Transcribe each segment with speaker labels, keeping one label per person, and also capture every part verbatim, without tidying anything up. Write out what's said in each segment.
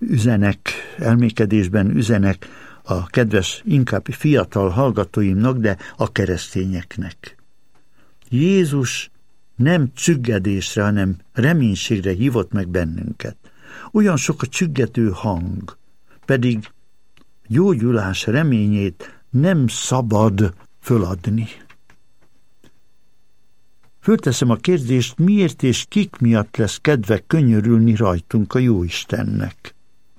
Speaker 1: üzenek, elmékedésben üzenek a kedves, inkább fiatal hallgatóimnak, de a keresztényeknek. Jézus nem csüggedésre, hanem reménységre hívott meg bennünket. Olyan sok a csüggető hang, pedig gyógyulás reményét nem szabad föladni. Fölteszem a kérdést, miért és kik miatt lesz kedve könyörülni rajtunk a Jóistennek.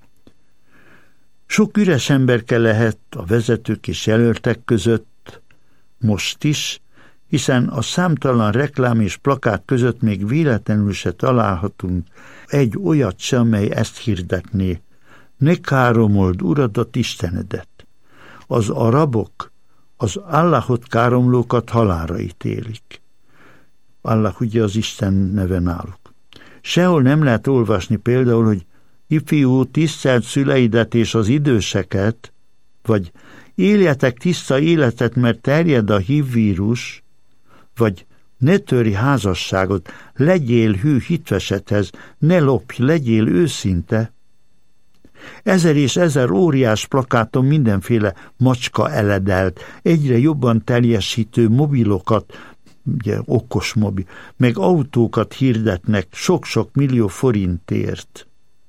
Speaker 1: Sok üres emberke lehet a vezetők és jelöltek között, most is, hiszen a számtalan reklám és plakát között még véletlenül se találhatunk egy olyat sem, amely ezt hirdetné. Ne káromold uradat, Istenedet. Az arabok az Allahot káromlókat halálra ítélik. Allah ugye az Isten neve náluk. Sehol nem lehet olvasni például, hogy ifjú, tisztelt szüleidet és az időseket, vagy éljetek tiszta életet, mert terjed a hív vírus, vagy ne törj házasságot, legyél hű hitvesedhez, ne lopj, legyél őszinte. Ezer és ezer óriás plakáton mindenféle macska eledelt, egyre jobban teljesítő mobilokat, ugye okos mobil, meg autókat hirdetnek sok-sok millió forintért.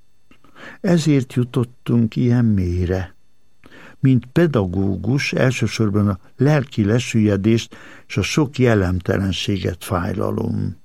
Speaker 1: Ezért jutottunk ilyen mélyre. Mint pedagógus elsősorban a lelki lesüllyedést és a sok jellemtelenséget fájlalom.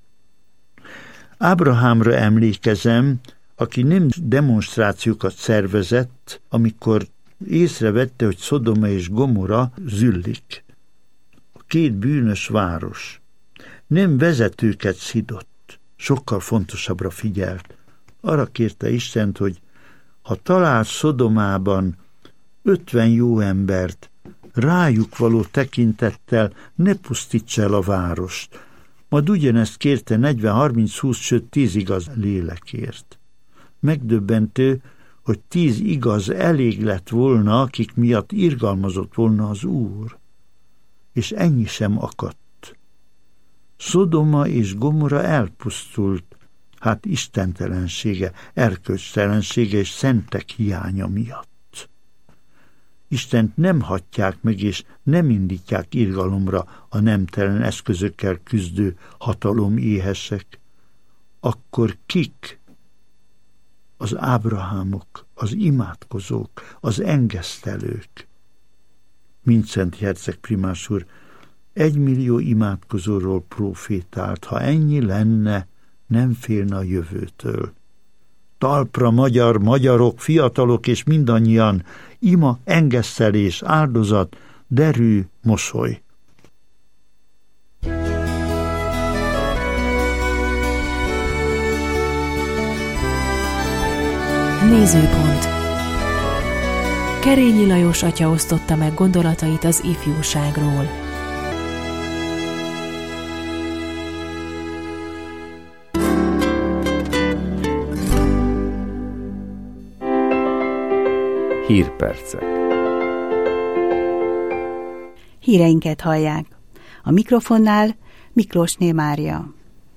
Speaker 1: Ábrahámra emlékezem, aki nem demonstrációkat szervezett, amikor észrevette, hogy Szodoma és Gomora züllik. A két bűnös város. Nem vezetőket szidott, sokkal fontosabbra figyelt. Arra kérte Istent, hogy ha talál Szodomában ötven jó embert, rájuk való tekintettel ne pusztíts el a várost. Majd ugyanezt kérte negyven, harminc, húsz, sőt tíz igaz lélekért. Megdöbbentő, hogy tíz igaz elég lett volna, akik miatt irgalmazott volna az Úr. És ennyi sem akadt. Szodoma és Gomora elpusztult, hát istentelensége, erkölcstelensége és szentek hiánya miatt. Istent nem hagyják meg, és nem indítják irgalomra a nemtelen eszközökkel küzdő hataloméhesek. Akkor kik? Az Ábrahámok, az imádkozók, az engesztelők. Mindszent herceg primás úr egymillió imádkozóról profétált, ha ennyi lenne, nem félne a jövőtől. Talpra magyar, magyarok, fiatalok és mindannyian, ima, engesztelés, áldozat, derű, mosoly.
Speaker 2: Nézőpont. Kerényi Lajos atya osztotta meg gondolatait az ifjúságról.
Speaker 3: Hírpercek.
Speaker 4: Híreinket hallják. A mikrofonnál Miklósné Mária.